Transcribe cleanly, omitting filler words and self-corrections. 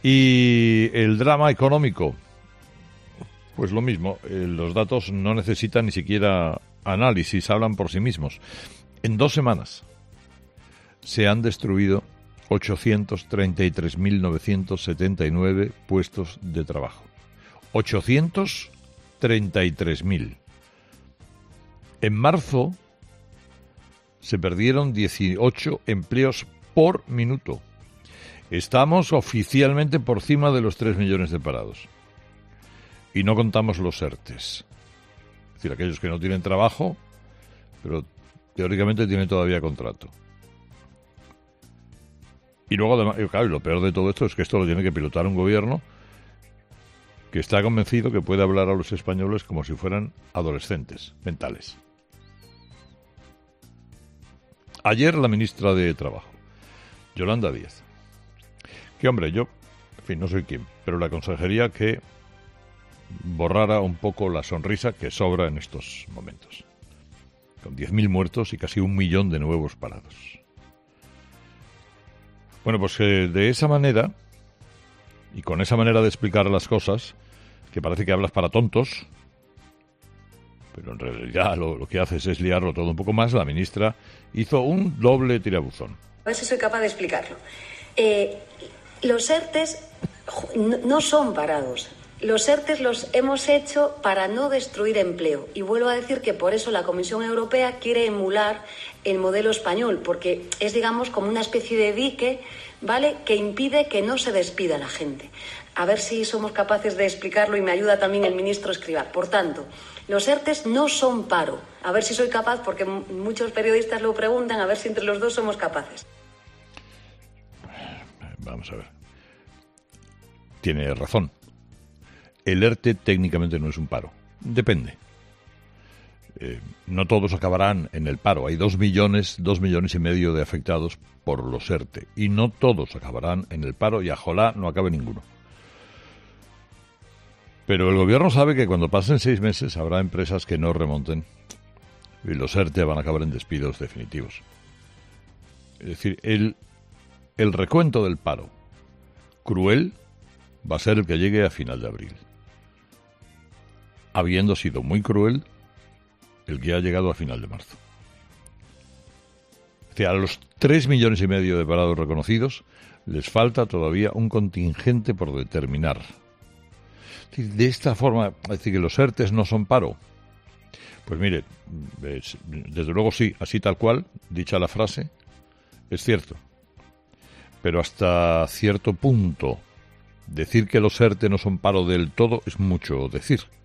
Y el drama económico, pues lo mismo, los datos no necesitan ni siquiera análisis, hablan por sí mismos. En 2 semanas se han destruido 833.979 puestos de trabajo. 833.000. En marzo se perdieron 18 empleos por minuto. Estamos oficialmente por encima de los 3 millones de parados. Y no contamos los ERTES. Es decir, aquellos que no tienen trabajo, pero teóricamente tienen todavía contrato. Y luego, además, claro, lo peor de todo esto es que esto lo tiene que pilotar un gobierno que está convencido que puede hablar a los españoles como si fueran adolescentes mentales. Ayer la ministra de Trabajo, Yolanda Díaz, que hombre, yo, en fin, no soy quien, pero le aconsejaría que borrara un poco la sonrisa que sobra en estos momentos, con 10.000 muertos y casi 1 millón de nuevos parados. Bueno, pues de esa manera, y con esa manera de explicar las cosas, que parece que hablas para tontos, pero en realidad lo que haces es liarlo todo un poco más, la ministra hizo un doble tirabuzón. A ver si soy capaz de explicarlo. Los ERTES no son parados. Los ERTES los hemos hecho para no destruir empleo. Y vuelvo a decir que por eso la Comisión Europea quiere emular el modelo español, porque es, digamos, como una especie de dique, ¿vale?, que impide que no se despida la gente. A ver si somos capaces de explicarlo y me ayuda también el ministro Escrivá. Por tanto, los ERTES no son paro. A ver si soy capaz, porque muchos periodistas lo preguntan, a ver si entre los dos somos capaces. Vamos a ver. Tiene razón. El ERTE técnicamente no es un paro. Depende. No todos acabarán en el paro. Hay 2 millones y medio de afectados por los ERTE. Y no todos acabarán en el paro y ojalá no acabe ninguno. Pero el gobierno sabe que cuando pasen 6 meses habrá empresas que no remonten y los ERTE van a acabar en despidos definitivos. Es decir, el recuento del paro cruel va a ser el que llegue a final de abril, habiendo sido muy cruel el que ha llegado a final de marzo. Es decir, a los 3 millones y medio de parados reconocidos les falta todavía un contingente por determinar. Es decir, de esta forma, es decir, que los ERTES no son paro. Pues mire, desde luego sí, así tal cual, dicha la frase, es cierto. Pero hasta cierto punto, decir que los ERTE no son paro del todo es mucho decir.